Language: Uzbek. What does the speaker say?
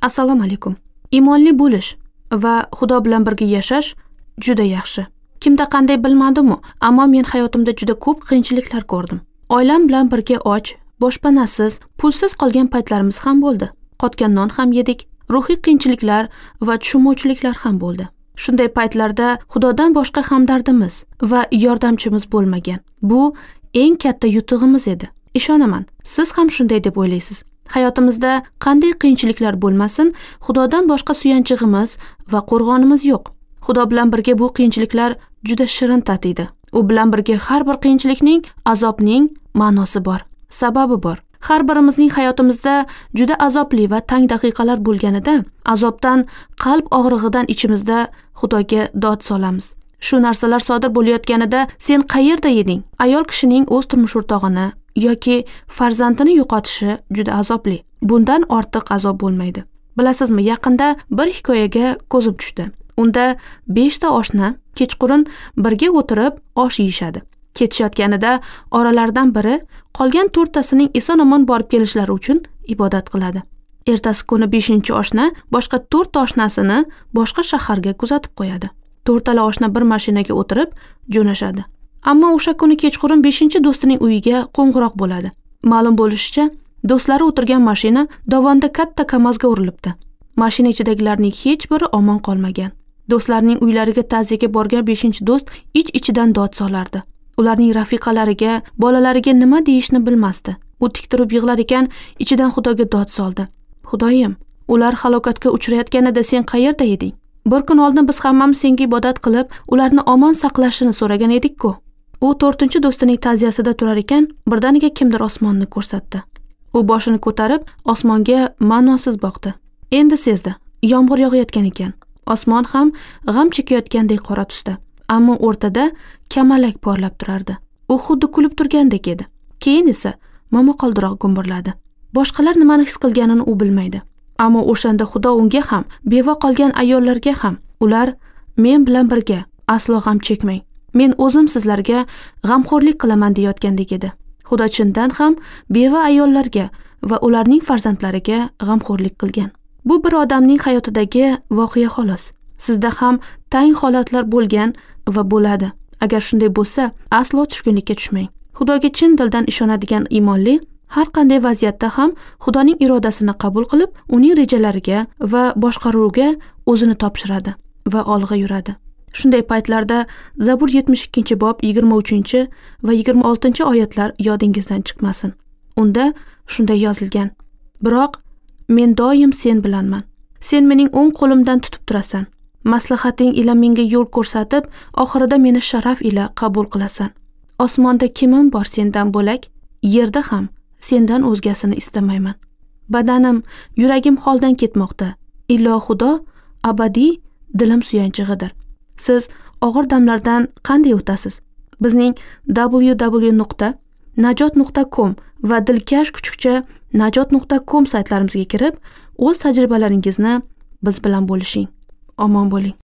Assalomu alaykum. Iymonli bo'lish va Xudo bilan birga yashash juda yaxshi. Kimda qanday bilmadim-u, ammo men hayotimda juda ko'p qiyinchiliklar ko'rdim. Oilam bilan birga och, boshpanasiz, pulsiz qolgan paytlarimiz ham bo'ldi. Qotgan non ham yedik, ruhiy qiyinchiliklar va tushunmovchiliklar ham bo'ldi. Shunday paytlarda Xudodan boshqa hamdardimiz va yordamchimiz bo'lmagan. Bu eng katta yutug'imiz edi. Ishonaman, siz ham shunday deb o'ylaysiz. Hayotimizda qanday qiyinchiliklar bo'lmasin, Xudodan boshqa suyanchig'imiz va qo'rg'onimiz yo'q. Xudo bilan birga bu qiyinchiliklar juda shirin tatiydi. U bilan birga har bir qiyinchilikning, azobning ma'nosi bor, sababi bor. Har birimizning hayotimizda juda azobli va tang daqiqalar bo'lganida, azobdan, qalb og'rig'idan ichimizda Xudoga dod solamiz. Shu narsalar sodir bo'layotganida sen qayerda eding? Ayol kishining o'z turmush o'rtog'ini yoki farzandini yo'qotishi juda azobli. Bundan ortiq azob bo'lmaydi. Bilasizmi, yaqinda bir hikoyaga ko'zim tushdi. Unda 5 ta oshna kechqurun birga o'tirib osh yeyishadi. Ketishayotganida oralaridan biri qolgan 4 tasining eson-omon borib kelishlari uchun ibodat qiladi. Ertasi kuni 5-oshna boshqa 4 ta oshnasini boshqa shaharga kuzatib qo'yadi. 4 tala oshna bir mashinaga o'tirib jo'nashadi. Ammo o'sha kuni kechqurun 5-do'stining uyiga qo'ng'iroq bo'ladi. Ma'lum bo'lishicha, do'stlari o'tirgan mashina dovonda katta kamazga urilibdi. Mashina ichidagilarning hech biri omon qolmagan. Do'stlarning uylariga ta'ziyaga borgan 5-do'st ich-ichidan dod solardi. Ularning rafiqalariga, bolalariga nima deyishni bilmasdi. U tik turib yig'lar ekan, ichidan Xudoga dod soldi. Xudoyim, ular halokatga uchrayotganida sen qayerda eding? Bir kun oldin biz hammamiz senga ibodat qilib, ularni omon saqlashini so'ragan edik-ku. U 4-do'stining ta'ziyasida turar ekan, birdaniga kimdir osmonni ko'rsatdi. U boshini ko'tarib, osmonga ma'nosiz boqdi. Endi sezdi, yomg'ir yog'ayotgan ekan. Osmon ham g'am chekayotgandek qora tusda, ammo o'rtada kamalak porlab turardi. U xuddi kulib turgandek edi. Keyin esa momaqaldiroq gumburladi. Boshqalar nimani his qilganini u bilmaydi. Ammo o'shanda Xudo unga ham, beva qolgan ayollarga ham, ular men bilan birga aslo g'am chekmang. Men o'zim sizlarga g'amxo'rlik qilaman deyotgandek edi. Xudo chindan ham beva ayollarga va ularning farzandlariga g'amxo'rlik qilgan. Bu bir odamning hayotidagi voqea xolos. Sizda ham tang holatlar bo'lgan va bo'ladi. Agar shunday bo'lsa, aslo tushkunlikka tushmang. Xudoga chin dildan ishonadigan iymonli har qanday vaziyatda ham Xudoning irodasini qabul qilib, uning rejalariga va boshqaruviga o'zini topshiradi va olg'a yuradi. Shunday paytlarda Zabur 72-bob 23 va 26 oyatlar yodingizdan chiqmasin. Unda shunday yozilgan: Biroq men doim sen bilanman. Sen mening o'ng qo'limdan tutib turasan. Maslahating ila menga yo'l ko'rsatib, oxirida meni sharaf ila qabul qilasan. Osmonda kimim bor sendan bo'lak, yerda ham sendan o'zgasini istamayman. Badanim, yuragim holdan ketmoqda. Illo Xudo abadiy dilim suyanchig'idir. Siz og'ir damlardan qanday o'tasiz? Bizning www.najot.com va dilkash kuchukcha najot.com saytlarimizga kirib, o'z tajribalaringizni biz bilan bo'lishing. Omon bo'ling.